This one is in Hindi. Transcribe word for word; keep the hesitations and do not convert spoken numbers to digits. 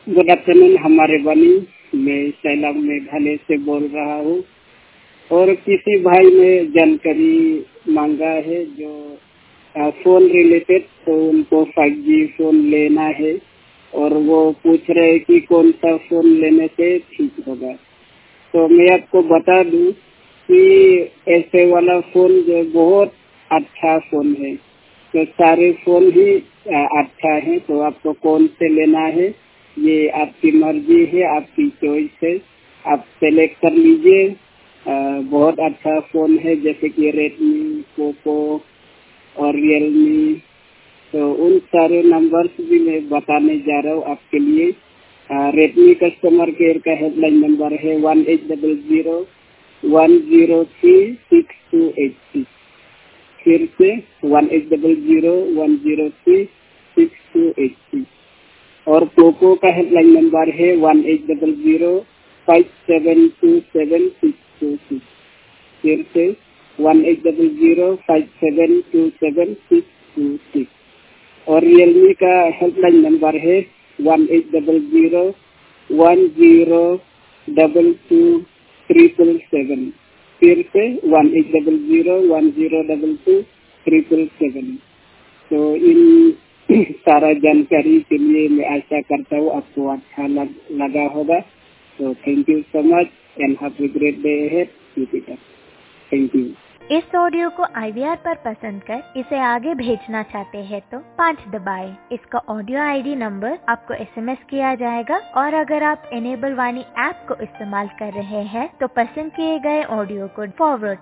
गुड आफ्टरनून हमारे बनी। मैं सैलाब मेघालय से बोल रहा हूँ और किसी भाई ने जानकारी मांगा है जो आ, फोन रिलेटेड, तो उनको फाइव जी फोन लेना है और वो पूछ रहे हैं कि कौन सा फोन लेने से ठीक होगा। तो मैं आपको बता दूं कि ऐसे वाला फोन जो बहुत अच्छा फोन है, तो सारे फोन ही आ, अच्छा है। तो आपको कौन से लेना है ये आपकी मर्जी है, आपकी चॉइस है, आप सेलेक्ट कर लीजिए। आ, बहुत अच्छा फोन है जैसे कि रेडमी, पोको और रियलमी। तो उन सारे नंबर्स भी मैं बताने जा रहा हूँ आपके लिए। रेडमी कस्टमर केयर का हेडलाइन नंबर है one eight double zero one zero three six two eight six. फिर से one eight double zero one zero three six two eight six. और पोको का हेडलाइन नंबर है one eight double zero five seven two seven six two six. फिर से one eight double zero five seven two seven six two six. और रियलमी का हेल्पलाइन नंबर है one eight double zero one zero double two triple seven. फिर से one eight double zero one zero double two triple seven. तो इन सारा जानकारी के लिए मैं आशा करता हूँ आपको अच्छा लग, लगा होगा। तो thank you so much and have a great day ahead. Thank you. इस ऑडियो को आई वी आर पर पसंद कर इसे आगे भेजना चाहते हैं तो पाँच दबाएं। इसका ऑडियो आई डी नंबर आपको एस एम एस किया जाएगा और अगर आप इनेबल वाणी ऐप को इस्तेमाल कर रहे हैं तो पसंद किए गए ऑडियो को फॉरवर्ड